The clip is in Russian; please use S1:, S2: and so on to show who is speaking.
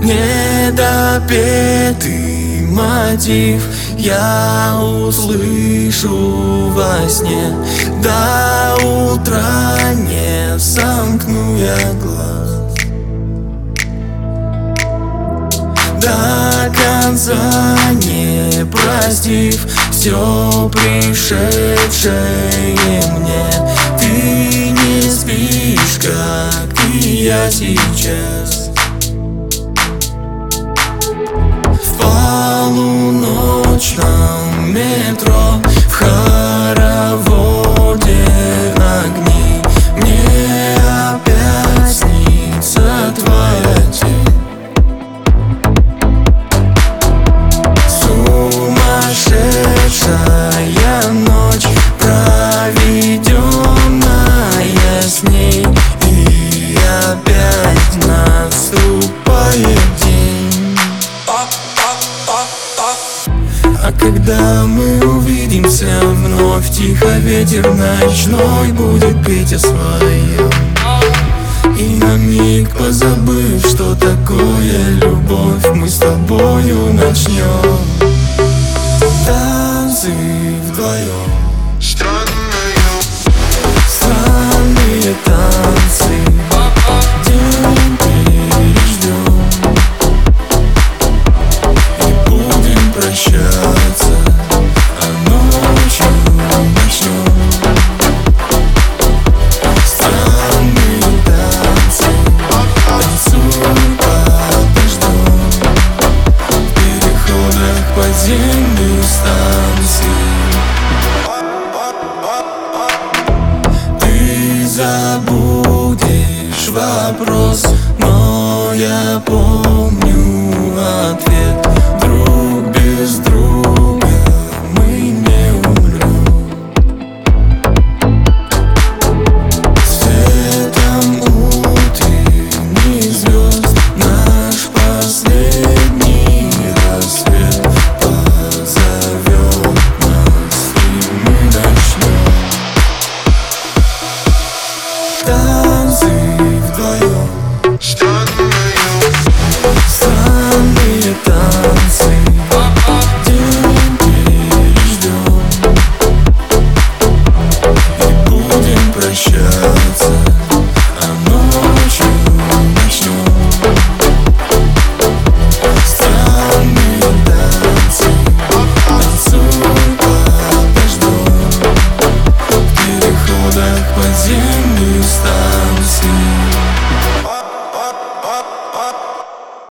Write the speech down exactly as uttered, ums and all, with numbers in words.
S1: недопетый мотив я услышу во сне. До утра не сомкну я глаз, до конца не простив все пришедшее мне. Ты не спишь, как и я сейчас. В полуночном метро, в хороводе огней, мне опять снится твоя тень. Сумасшедшая ночь, проведенная с ней, и опять наступает день. А когда мы увидимся вновь, тихо ветер ночной будет петь о своем. И на миг позабыв, что такое любовь, мы с тобою начнем танцы вдвоем. Странные танцы, день переждем и будем прощаться, а ночью начнем. Странные танцы, танцуем под дождем, в переходах подземных станций. Ты забудешь вопрос, но я помню ответ. Друг без друга мы не умрем. Светом утренних звезд наш последний рассвет позовет нас, и мы начнем танцы.